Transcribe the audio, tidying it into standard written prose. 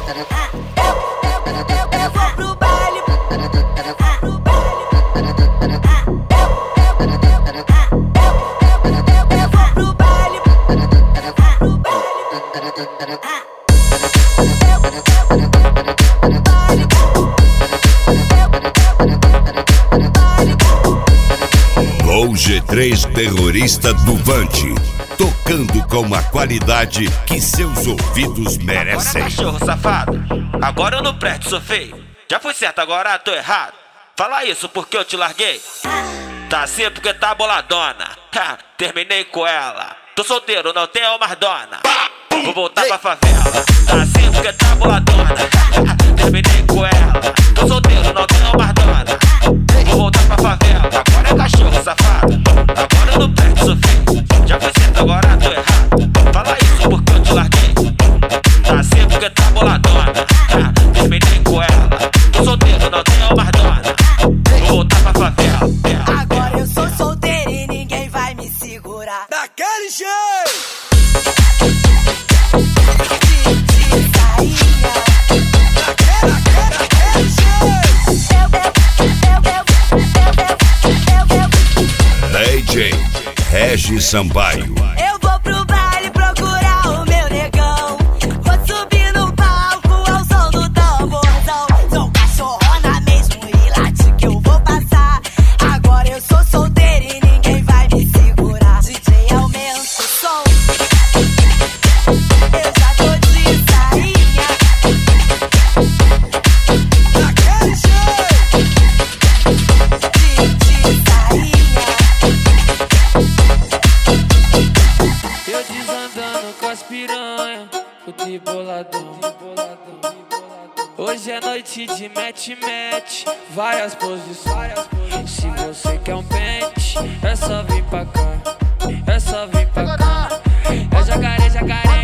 Eu vou pro baile. Gol G3 terrorista do Vante, tocando com a qualidade que seus ouvidos merecem. Agora, cachorro safado, agora eu não presto, sou feio. Já fui certo, agora tô errado. Fala isso porque eu te larguei. Tá assim porque tá boladona. Terminei com ela. Tô solteiro, não tenho mais dona. Vou voltar pra favela. Tá assim porque tá boladona. Terminei com ela. Tô solteiro, não tenho mais dona. Vou voltar pra favela. Agora é cachorro safado, agora eu não presto, sou feio. Já fui certo, agora tô errado. Fala isso porque eu te larguei. Tá assim porque tá boladona. Terminei com ela. Tô solteiro, não tenho mais dona. Vou voltar pra favela. Agora eu sou solteiro e ninguém vai me segurar. Daquele jeito! DJ Regis Sampaio. Eu vou pro baile procurar o meu negão. Vou subir no palco ao som do tamborzão. Sou cachorrona mesmo e late que eu vou passar. Agora eu sou solteira e ninguém vai me segurar. DJ, aumenta o som. Eu já tô de sainha. Daquele jeito! De sainha. Eu desandando com as piranha, fui boladão. Hoje é noite de match, várias posições. Se você quer um pente, é só vir pra cá, é só vir pra cá. É jacaré, jacaré.